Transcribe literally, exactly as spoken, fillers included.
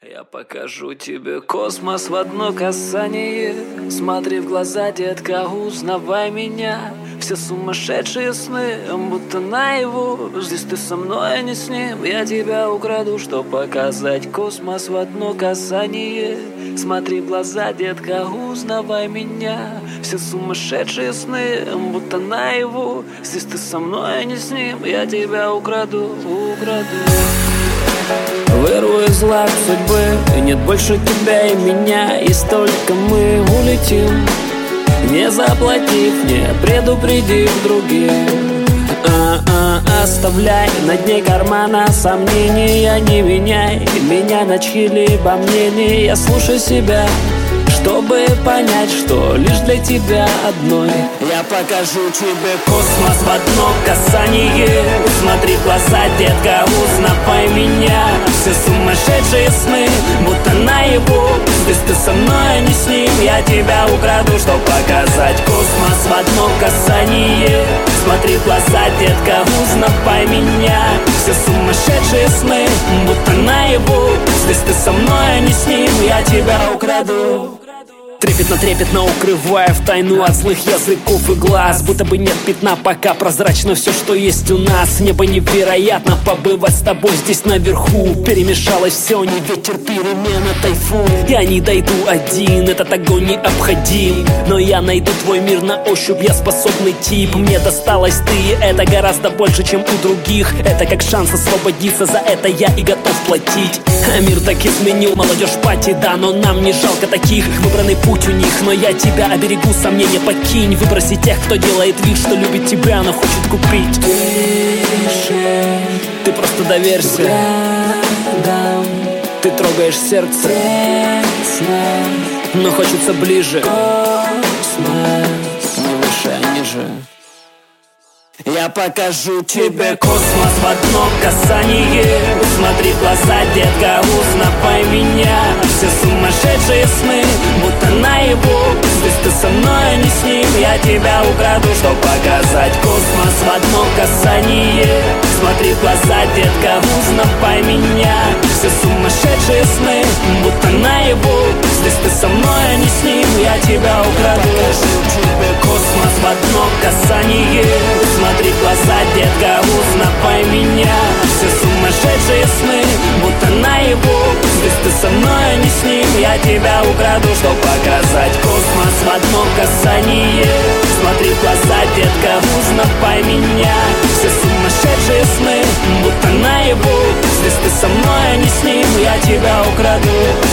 Я покажу тебе космос в одно касание. Смотри в глаза, детка, узнавай меня. Все сумасшедшие сны, будто наяву. Здесь ты со мной, а не с ним. Я тебя украду, чтоб показать космос в одно касание. Смотри в глаза, детка, узнавай меня. Все сумасшедшие сны, будто наяву. Здесь ты со мной, а не с ним. Я тебя украду, украду. Вырву из лап судьбы, и нет больше тебя и меня. И столько мы улетим, не заплатив, не предупредив других. А-а, оставляй на дне кармана сомнения, не меняй меня на чьи-либо мнения. Я слушаю себя, чтобы понять, что лишь для тебя одной. Я покажу тебе космос в одно касание. Смотри в глаза, детка, узнавай меня. Все сумасшедшие сны, будто наяву. Здесь ты со мной, а не с ним. Я тебя украду, чтоб показать космос в одно касание. Смотри в глаза, детка, узнавай меня. Все сумасшедшие сны, будто наяву. Здесь ты со мной, а не с ним. Я тебя украду. Трепетно-трепетно укрывая в тайну от злых языков и глаз. Будто бы нет пятна, пока прозрачно все, что есть у нас. Небо невероятно, побывать с тобой здесь наверху. Перемешалось все, не ветер, перемена, тайфун. Я не дойду один, этот огонь необходим. Но я найду твой мир на ощупь, я способный тип. Мне досталось ты, это гораздо больше, чем у других. Это как шанс освободиться, за это я и готов платить. А мир так изменил, молодежь пати, да, но нам не жалко таких. Выбранный путь у них, но я тебя оберегу, сомнения покинь. Выброси тех, кто делает вид, что любит тебя, но хочет купить. Тише, ты просто доверься рядом. Ты трогаешь сердце, но хочется ближе. Космос, не выше, а ниже. Я покажу тебе космос в одно касание. Смотри в глаза, детка, узнавай меня. Все сумасшедшие сны, будто наяву. Здесь ты со мной, а не с ним. Я тебя украду, чтоб показать космос в одно касание. Смотри в глаза, детка, узнавай меня. Все сумасшедшие сны, будто наяву. Здесь ты со мной, а не с ним. Я тебя украду. Покажу тебе космос в одно касание. Смотри в глаза, детка, узнавай меня. Все сумасшедшие сны, будто наяву. Здесь ты со мной, а не с ним. Я тебя украду, чтоб показать космос в одно касание. Смотри в глаза, детка, узнавай меня. Все сумасшедшие сны, будто наяву. Здесь ты со мной, а не с ним. Я тебя украду.